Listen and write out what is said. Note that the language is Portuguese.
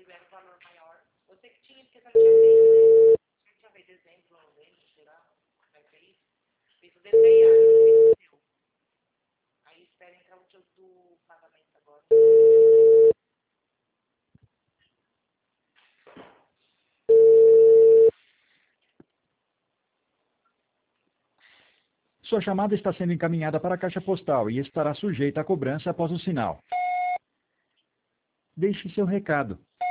libera um valor maior. Eu sei que tinha, porque eu tinha feito, né? Tinha feito dezembro, novembro, sei lá, como é que é isso? Fiz o DPA, não fiz o seu. Aí espera entrar o tio do pagamento agora. Sua chamada está sendo encaminhada para a caixa postal e estará sujeita a cobrança após o sinal. Deixe seu recado.